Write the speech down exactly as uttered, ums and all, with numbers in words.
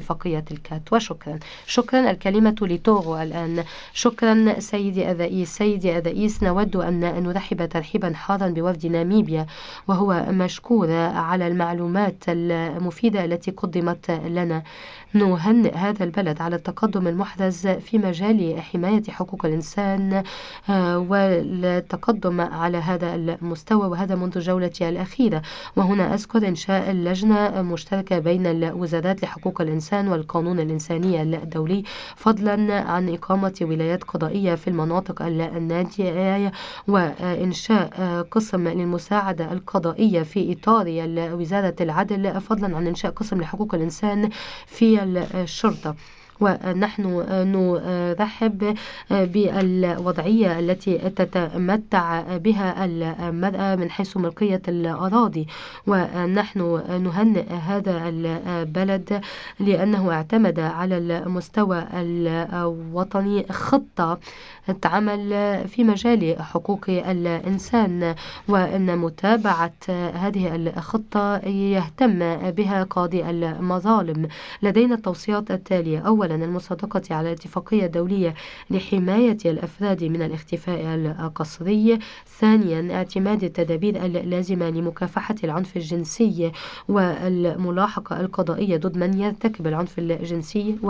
اتفاقية الكات. وشكرا. شكرا. الكلمة لتوغو الآن. شكرا سيدي الرئيس. سيدي الرئيس، نود أن نرحب ترحيبا حارا بوفد ناميبيا، وهو مشكور على المعلومات المفيدة التي قدمت لنا. نهنئ هذا البلد على التقدم المحرز في مجال حماية حقوق الإنسان والتقدم على هذا المستوى، وهذا منذ جولتي الأخيرة. وهنا أذكر إنشاء اللجنة مشتركة بين الوزارات لحقوق الإنسان والقانون الإنساني الدولي، فضلا عن إقامة ولايات قضائية في المناطق الناتية، وإنشاء قسم للمساعدة القضائية في إطار وزارة العدل، فضلا عن إنشاء قسم لحقوق الإنسان في الشرطة. ونحن نرحب بالوضعية التي تتمتع بها المرأة من حيث ملكية الأراضي، ونحن نهنئ هذا البلد لأنه اعتمد على المستوى الوطني خطة تعمل في مجال حقوق الإنسان، وأن متابعة هذه الخطة يهتم بها قاضي المظالم. لدينا التوصيات التالية: أولا، المصادقة على اتفاقية دولية لحماية الأفراد من الاختفاء القسري. ثانيا، اعتماد التدابير اللازمة لمكافحة العنف الجنسي والملاحقة القضائية ضد من يرتكب العنف الجنسي.